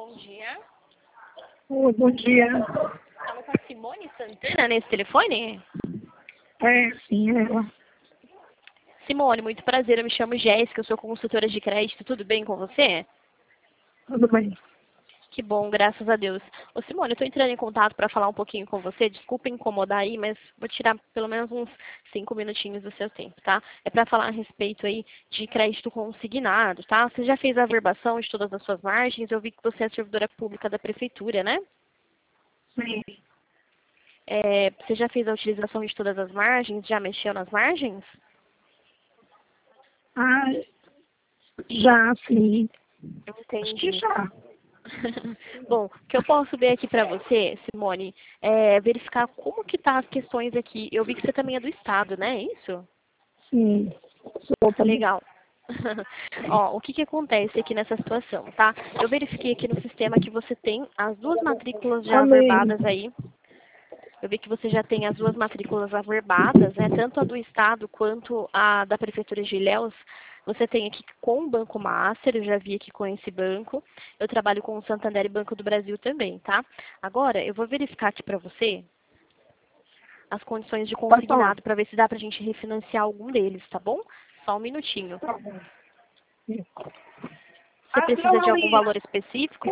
bom dia. Oi, bom dia. Estamos com a Simone Santana nesse telefone? É, sim, ela. Simone, muito prazer. Eu me chamo Jéssica, eu sou consultora de crédito. Tudo bem com você? Tudo bem. Que bom, graças a Deus. Ô Simone, eu estou entrando em contato para falar um pouquinho com você. Desculpa incomodar aí, mas vou tirar pelo menos uns 5 minutinhos do seu tempo, tá? É para falar a respeito aí de crédito consignado, tá? Você já fez a averbação de todas as suas margens? Eu vi que você é servidora pública da prefeitura, né? Sim. Você já fez a utilização de todas as margens? Já mexeu nas margens? Ah, já, sim. Acho que Entendi. já. Bom, o que eu posso ver aqui para você, Simone, é verificar como que tá as questões aqui. Eu vi que você também é do Estado, né? É isso? Sim. Sou também. Legal. Ó, o que que acontece aqui nessa situação, tá? Eu verifiquei aqui no sistema que você tem as duas matrículas já Também. averbadas aí. Eu vi que você já tem as duas matrículas averbadas, né? Tanto a do Estado quanto a da Prefeitura de Ilhéus. Você tem aqui com o Banco Master, eu já vi aqui com esse banco. Eu trabalho com o Santander e Banco do Brasil também, tá? Agora, eu vou verificar aqui para você as condições de Pode falar. consignado para ver se dá para a gente refinanciar algum deles, tá bom? Só um minutinho. Tá bom. Você Ah, precisa de algum valor específico?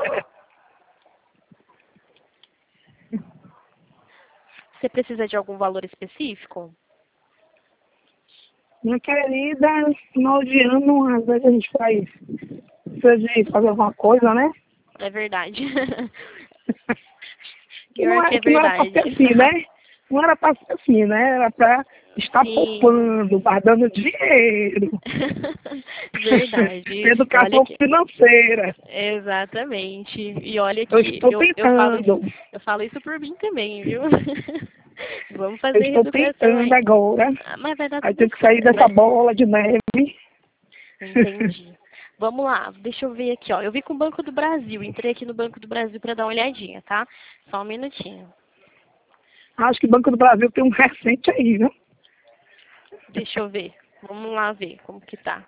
Você precisa de algum valor específico? minha querida, final de ano, às vezes a gente precisa de fazer alguma coisa, né? É verdade. Que Pior que é que não era pra verdade. ser assim, né? Não era pra ser assim, né? Era pra estar Sim. poupando, guardando dinheiro. Verdade. Olha Educação que financeira. exatamente. E olha Eu que estou eu tentando. falo isso por mim também, viu? Vamos Eu fazer estou educação tentando aí. agora. Ah, mas vai dar Aí tudo tenho que sair certo, dessa né? bola de neve. Entendi. Vamos lá, deixa eu ver aqui, ó. Eu vi com o Banco do Brasil, entrei aqui no Banco do Brasil para dar uma olhadinha, tá? Só um minutinho. Acho que o Banco do Brasil tem um recente aí, viu? Deixa eu ver. Vamos lá ver como que tá.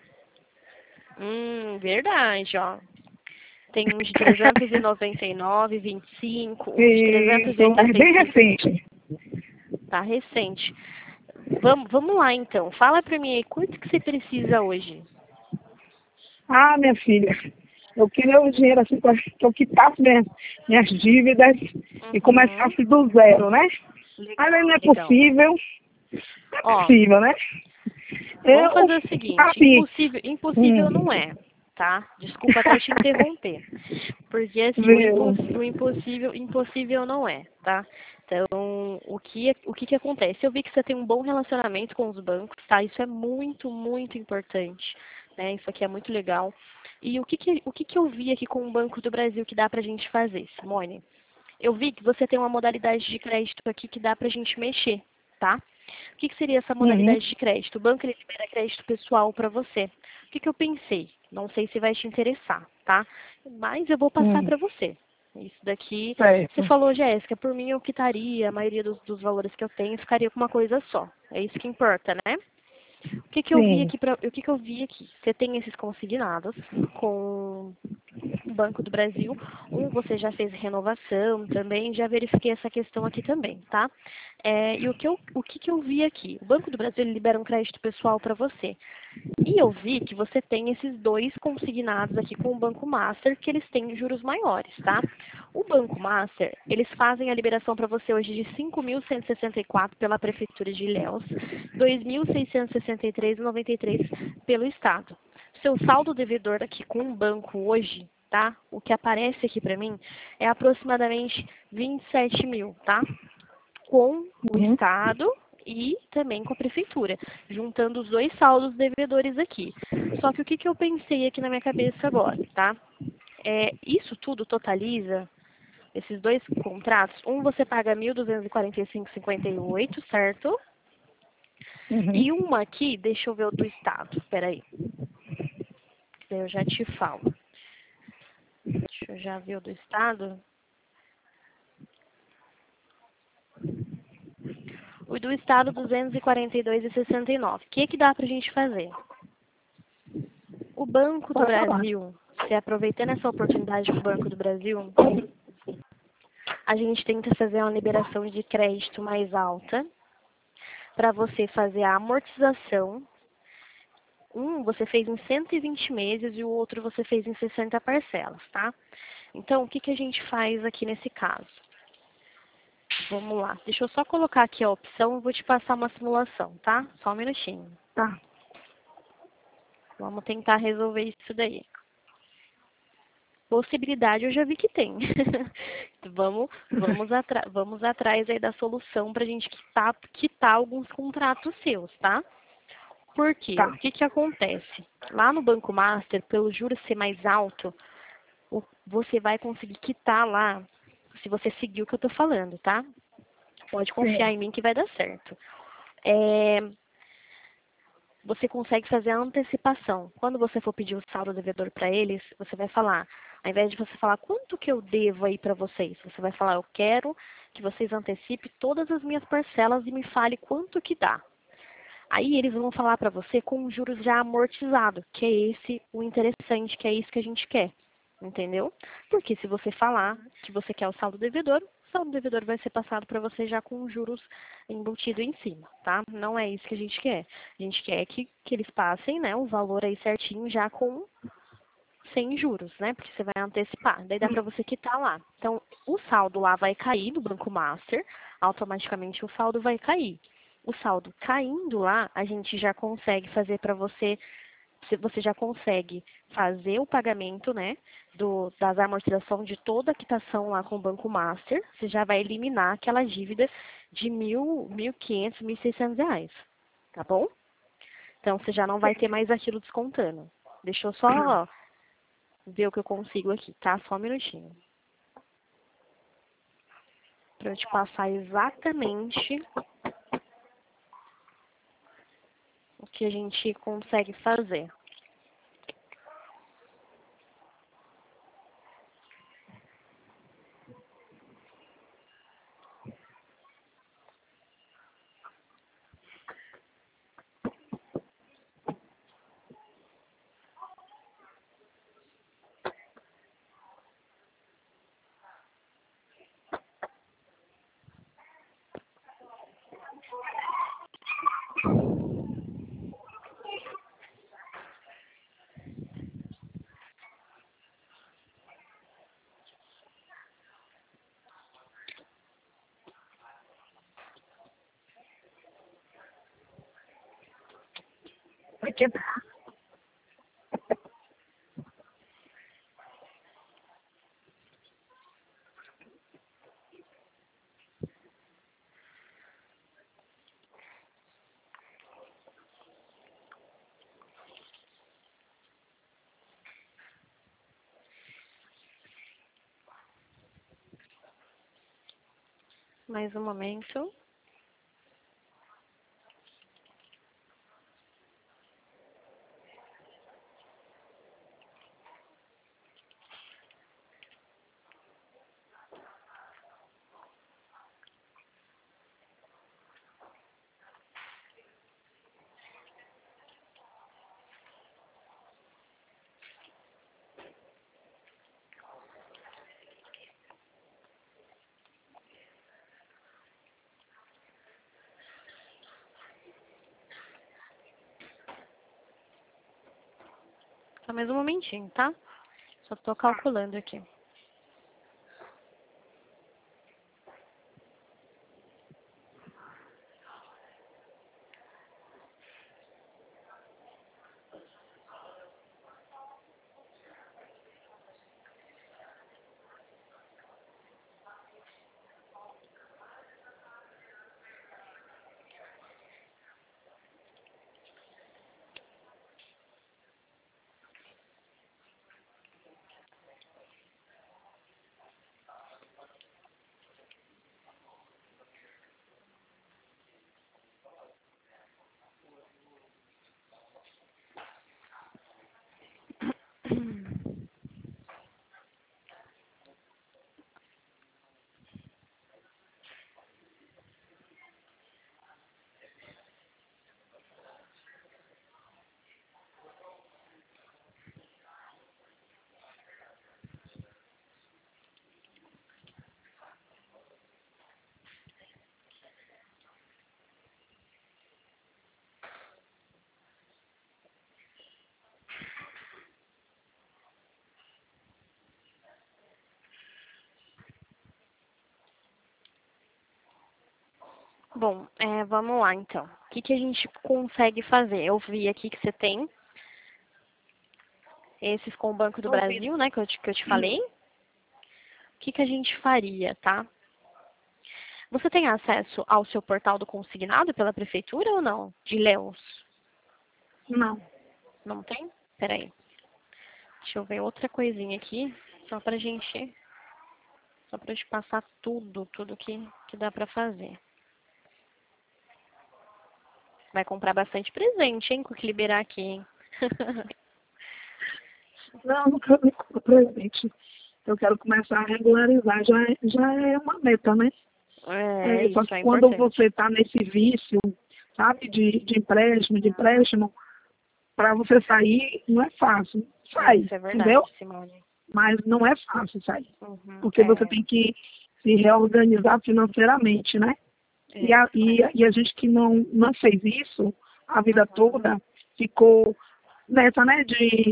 Verdade, ó. Tem uns de 399, 25, uns de Isso, é bem 385. recente. Tá recente. Vamos lá então. Fala pra mim aí, quanto que você precisa hoje? Ah, minha filha, eu queria o dinheiro assim para que eu quitasse minhas dívidas e Uhum. começasse do zero, né? Mas aí Legal, não é legal. possível. Não é Ó, possível, né? vamos Eu, fazer o seguinte, assim, impossível não hum, é, tá? Desculpa até te interromper. Porque assim, viu? o impossível não é, tá? Então, o que que acontece? Eu vi que você tem um bom relacionamento com os bancos, tá? Isso é muito, muito importante, né? Isso aqui é muito legal. E o que que eu vi aqui com o Banco do Brasil que dá pra gente fazer, Simone? Eu vi que você tem uma modalidade de crédito aqui que dá pra gente mexer, tá? O que que seria essa Uhum, modalidade de crédito? O banco ele libera crédito pessoal para você. O que que eu pensei? Não sei se vai te interessar, tá? Mas eu vou passar para você. Isso daqui, você certo. falou, Jéssica, por mim eu quitaria a maioria dos valores que eu tenho, ficaria com uma coisa só. É isso que importa, né? O que que eu vi Sim. aqui o que que eu vi aqui? Você tem esses consignados com o Banco do Brasil. Você já fez renovação também, já verifiquei essa questão aqui também, tá? E o que que eu vi aqui? O Banco do Brasil ele libera um crédito pessoal para você. E eu vi que você tem esses dois consignados aqui com o Banco Master, que eles têm juros maiores, tá? O Banco Master, eles fazem a liberação para você hoje de 5.164 pela Prefeitura de Ilhéus, 2.663,93 pelo Estado. Seu saldo devedor aqui com o banco hoje, tá? O que aparece aqui para mim é aproximadamente 27 mil, tá? Com o Uhum. Estado e também com a Prefeitura, juntando os dois saldos devedores aqui. Só que o que que eu pensei aqui na minha cabeça agora, tá? Isso tudo totaliza, esses dois contratos, você paga 1.245,58, certo? Uhum. E uma aqui, deixa eu ver o do Estado, peraí, daí eu já te falo. Deixa eu já ver o do Estado. O do Estado, 242,69. O que que dá pra gente fazer? O Banco do Pode falar. Brasil, você, aproveitando essa oportunidade do Banco do Brasil, a gente tenta fazer uma liberação de crédito mais alta para você fazer a amortização. Um você fez em 120 meses e o outro você fez em 60 parcelas, tá? Então, o que que a gente faz aqui nesse caso? Vamos lá. Deixa eu só colocar aqui a opção e vou te passar uma simulação, tá? Só um minutinho. Tá. Vamos tentar resolver isso daí. Possibilidade eu já vi que tem. Vamos atrás aí da solução para a gente quitar alguns contratos seus, tá? Por quê? Tá. O que que acontece? Lá no Banco Master, pelo juros ser mais alto, você vai conseguir quitar lá, se você seguir o que eu estou falando, tá? Pode confiar em mim que vai dar certo. Você consegue fazer a antecipação. Quando você for pedir o saldo devedor para eles, você vai falar, ao invés de você falar quanto que eu devo aí para vocês, você vai falar, eu quero que vocês antecipem todas as minhas parcelas e me fale quanto que dá. Aí eles vão falar para você com um juros já amortizado, que é esse o interessante, que é isso que a gente quer. Entendeu? Porque se você falar que você quer o saldo devedor vai ser passado para você já com juros embutido em cima, tá? Não é isso que a gente quer. A gente quer que eles passem, né, o valor aí certinho já com sem juros, né? Porque você vai antecipar. Daí dá para você quitar lá. Então, o saldo lá vai cair no Banco Master, automaticamente o saldo vai cair. O saldo caindo lá, a gente já consegue fazer para você já consegue fazer o pagamento, né, das amortizações de toda a quitação lá com o Banco Master, você já vai eliminar aquela dívida de 1.500, 1.600 reais, tá bom? Então, você já não vai ter mais aquilo descontando. Deixa eu só ver o que eu consigo aqui, tá? Só um minutinho. Para eu te passar exatamente o que a gente consegue fazer. Vai quebrar. Mais um momento. Só mais um momentinho, tá? Só estou calculando aqui. Bom, vamos lá então. O que a gente consegue fazer? Eu vi aqui que você tem esses com o Banco do Tô ouvindo. Brasil, né, que eu te falei. O que a gente faria, tá? Você tem acesso ao seu portal do consignado pela prefeitura ou não? De Leus? Não. Não tem? Peraí. Deixa eu ver outra coisinha aqui, só pra gente, só pra te passar tudo que dá pra fazer. Vai comprar bastante presente, hein, com o que liberar aqui, hein? Não, não quero nem comprar presente. Eu quero começar a regularizar. Já é uma meta, né? Só Isso que é quando importante. você está nesse vício, sabe, de empréstimo, para você sair, não é fácil. Sai, Isso é entendeu? verdade, Simone. Mas não é fácil sair. Uhum, Porque você tem que se reorganizar financeiramente, né? E a, e, é. a- e a gente que não fez isso a vida Uhum, toda, ficou nessa, né, de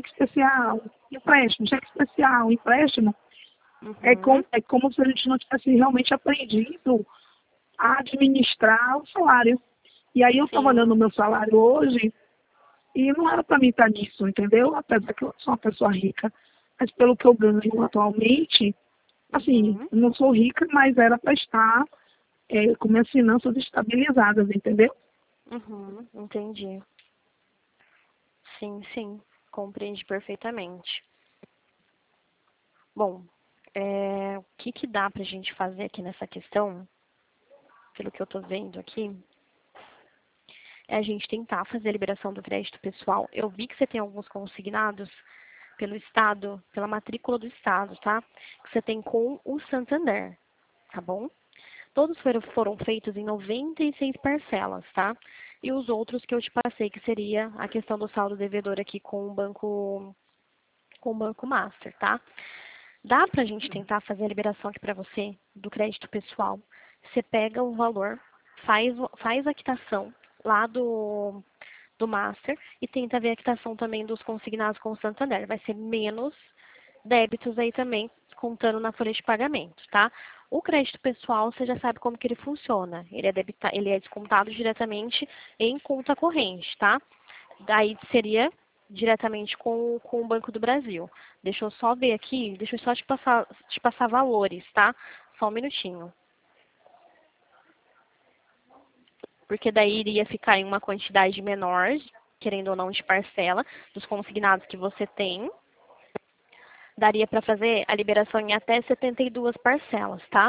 cheque especial, empréstimo, uhum, é como se a gente não tivesse realmente aprendido a administrar o salário. E aí eu estava olhando o sim. meu salário hoje e não era para mim estar nisso, entendeu? Apesar que eu sou uma pessoa rica. Mas pelo que eu ganho atualmente, assim, Uhum, eu não sou rica, mas era para estar com minhas finanças estabilizadas, entendeu? entendi. Sim, sim. Compreendi perfeitamente. Bom, o que dá pra gente fazer aqui nessa questão, pelo que eu tô vendo aqui, é a gente tentar fazer a liberação do crédito pessoal. Eu vi que você tem alguns consignados pelo Estado, pela matrícula do Estado, tá? Que você tem com o Santander, tá bom? Todos foram feitos em 96 parcelas, tá? E os outros que eu te passei, que seria a questão do saldo devedor aqui com o Banco Master, tá? Dá pra gente tentar fazer a liberação aqui para você do crédito pessoal. Você pega o valor, faz a quitação lá do Master e tenta ver a quitação também dos consignados com o Santander. Vai ser menos débitos aí também, contando na folha de pagamento, tá? O crédito pessoal, você já sabe como que ele funciona. Ele é descontado diretamente em conta corrente, tá? Daí seria diretamente com o Banco do Brasil. Deixa eu só ver aqui, deixa eu só te passar valores, tá? Só um minutinho. Porque daí iria ficar em uma quantidade menor, querendo ou não, de parcela, dos consignados que você tem. Daria para fazer a liberação em até 72 parcelas, tá?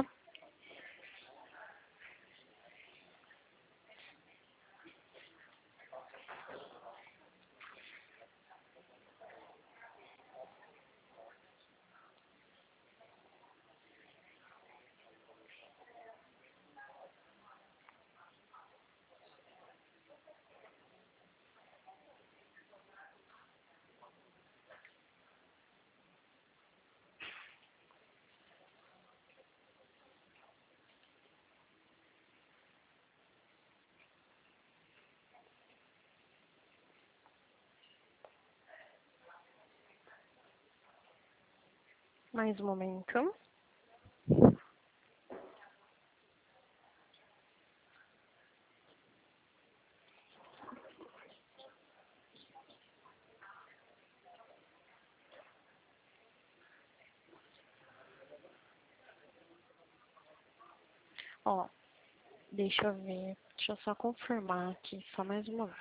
Mais um momento. Ó, deixa eu ver. Deixa eu só confirmar aqui, só mais um momento.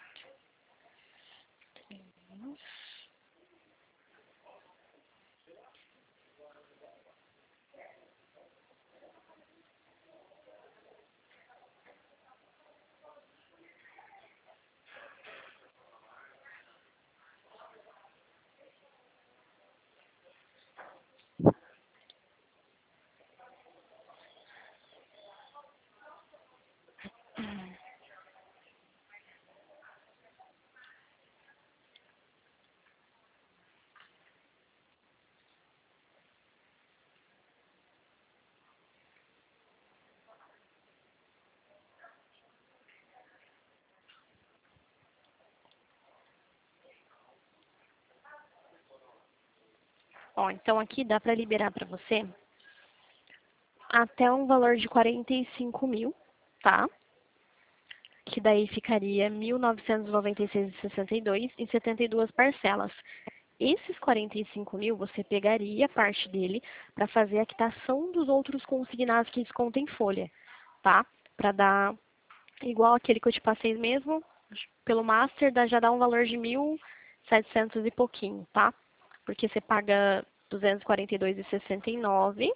Ó, então aqui dá para liberar para você até um valor de 45 mil, tá? Que daí ficaria R$ 1.996,62 em 72 parcelas. Esses 45 mil, você pegaria parte dele para fazer a quitação dos outros consignados que descontam em folha, tá? Para dar igual aquele que eu te passei mesmo, pelo Master, já dá um valor de 1.700 e pouquinho, tá? Porque você paga 242,69,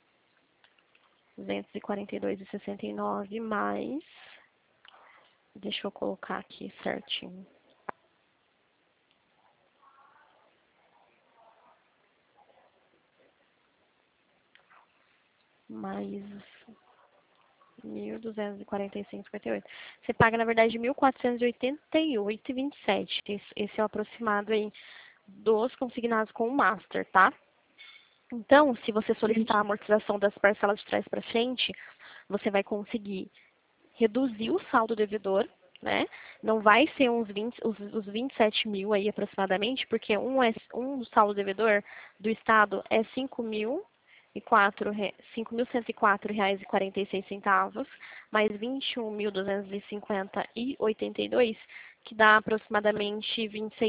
242,69 mais, deixa eu colocar aqui certinho. Mais 1.245,58. Você paga, na verdade, 1.488,27. Esse é o aproximado aí dos consignados com o Master, tá? Então, se você solicitar a amortização das parcelas de trás para frente, você vai conseguir reduzir o saldo devedor, né? Não vai ser os 27 mil aí aproximadamente, porque um saldo devedor do Estado é R$ 5.104,46, mais 21.250,82, que dá aproximadamente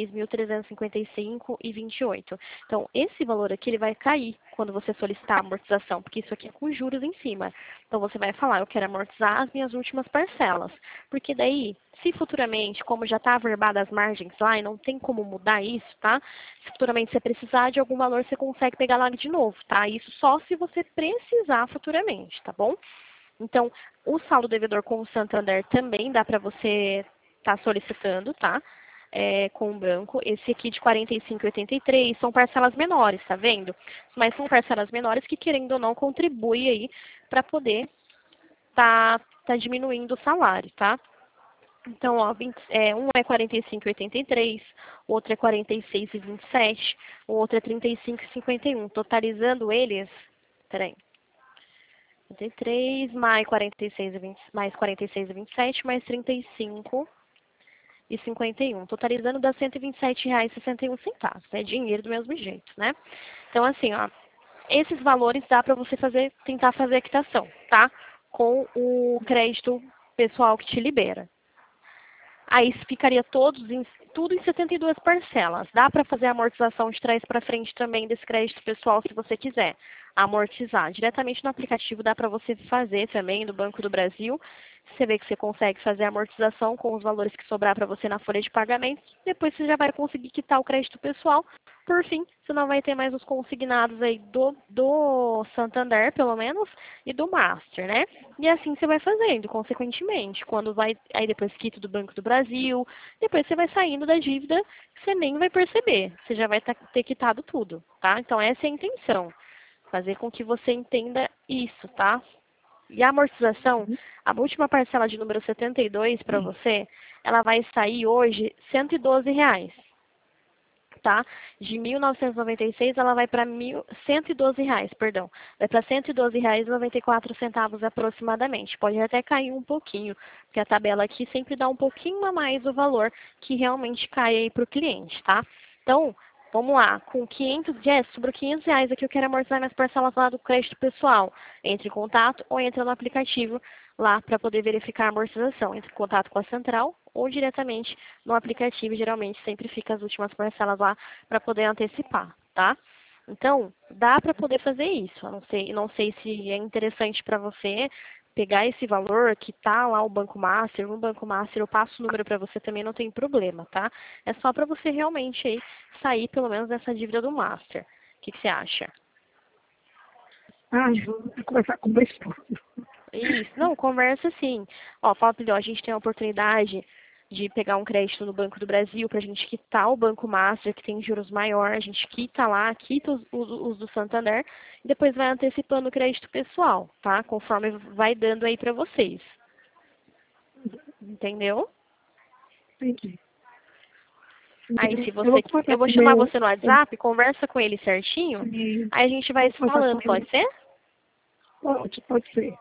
26.355,28. Então, esse valor aqui ele vai cair quando você solicitar a amortização, porque isso aqui é com juros em cima. Então, você vai falar, eu quero amortizar as minhas últimas parcelas. Porque daí, se futuramente, como já está averbada as margens lá e não tem como mudar isso, tá? Se futuramente você precisar de algum valor, você consegue pegar lá de novo, tá? Isso só se você precisar futuramente, tá bom? Então, o saldo devedor com o Santander também dá para você estar solicitando, tá? Com o banco. Esse aqui de 45,83 são parcelas menores, tá vendo? Mas são parcelas menores que, querendo ou não, contribuem aí para poder tá diminuindo o salário, tá? Então, ó, um é 45,83, o outro é 46,27, o outro é 35,51. Totalizando eles, peraí, 53 mais 46,27 mais 35,51. Totalizando dá R$ 127,61. É dinheiro do mesmo jeito, né? Então, assim, ó, esses valores dá para você tentar fazer a quitação, tá? Com o crédito pessoal que te libera. Aí ficaria tudo em 72 parcelas. Dá para fazer a amortização de trás para frente também desse crédito pessoal, se você quiser amortizar. Diretamente no aplicativo dá para você fazer também no Banco do Brasil. Você vê que você consegue fazer a amortização com os valores que sobrar para você na folha de pagamento. Depois você já vai conseguir quitar o crédito pessoal. Por fim, você não vai ter mais os consignados aí do Santander, pelo menos, e do Master, né? E assim você vai fazendo, consequentemente. Aí depois quita do Banco do Brasil, depois você vai saindo da dívida, você nem vai perceber. Você já vai ter quitado tudo, tá? Então essa é a intenção. Fazer com que você entenda isso, tá? E a amortização, a última parcela de número 72 para você, ela vai sair hoje R$ 112, tá? De 1.996 ela vai para R$ 112, perdão. Vai para R$ 112,94 aproximadamente. Pode até cair um pouquinho, porque a tabela aqui sempre dá um pouquinho a mais o valor que realmente cai aí para o cliente, tá? Então, vamos lá, com 500, sobrou R$ 500 aqui, eu quero amortizar minhas parcelas lá do crédito pessoal. Entre em contato ou entra no aplicativo lá para poder verificar a amortização. Entre em contato com a central ou diretamente no aplicativo, geralmente sempre fica as últimas parcelas lá para poder antecipar, tá? Então, dá para poder fazer isso. Eu não sei se é interessante para você pegar esse valor que tá lá o Banco Master, no Banco Master eu passo o número para você também, não tem problema, tá? É só para você realmente aí sair pelo menos dessa dívida do Master. O que você acha? Ah, eu vou conversar com o meu esposo. Isso, não, conversa sim. Ó, fala pra ele, ó, a gente tem a oportunidade de pegar um crédito no Banco do Brasil para a gente quitar o Banco Master, que tem juros maiores, a gente quita lá, quita os do Santander, e depois vai antecipando o crédito pessoal, tá? Conforme vai dando aí para vocês. Entendeu? Entendi. Aí se Eu vou você, conversar eu vou com o chamar meu... você no WhatsApp, conversa com ele certinho, aí a gente vai Vou se conversar falando, com ele. pode ser? Pode ser.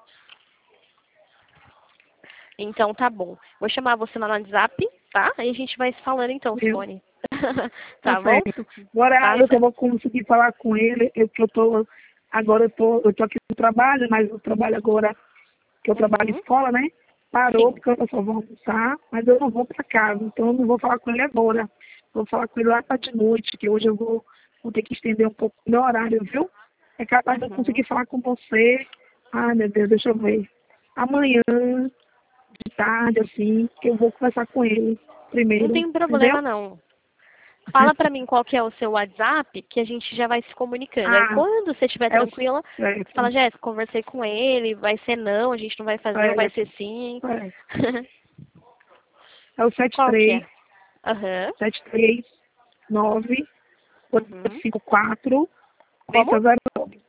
Então tá bom. Vou chamar você lá no WhatsApp, tá? Aí a gente vai se falando então, Viu? Simone. Tá Tá bom? certo. Agora Tá eu só certo. vou conseguir falar com ele, agora eu tô aqui no trabalho, mas eu trabalho agora, que eu trabalho em Uhum. escola, né? parou Sim. porque eu só vou almoçar, mas eu não vou para casa, então eu não vou falar com ele agora. Vou falar com ele lá para de noite, que hoje eu vou ter que estender um pouco o meu horário, viu? É capaz de eu Uhum. conseguir falar com você. Ai, meu Deus, deixa eu ver. Amanhã, de tarde, assim, que eu vou conversar com ele Não primeiro, tem entendeu? problema, não. Fala pra mim qual que é o seu WhatsApp, que a gente já vai se comunicando. Aí Ah, quando você estiver é o tranquila, você certo, fala, Jéssica, conversei com ele, vai ser não, a gente não vai fazer, ou vai ser certo, sim. certo. É o Qual que é? Aham. 73 9 Uhum. 854 Como? 9009.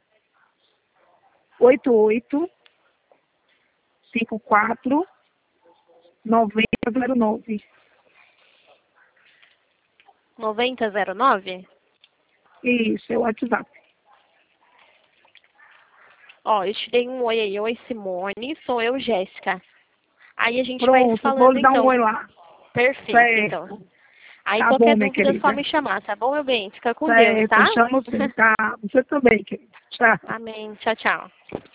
8854 9009. 9009? Isso, é o WhatsApp. Ó, eu te dei um oi aí. Oi, Simone. Sou eu, Jéssica. Aí a gente vai se Pronto, vou falando lhe dar um então. oi lá. Perfeito, então. Certo. Aí Tá bom, qualquer minha dúvida é só querida. me chamar, tá bom, meu bem? Fica com Deus, Certo, tá? chamo sim, tá? Você também, querida. Tchau. Amém. Tchau, tchau.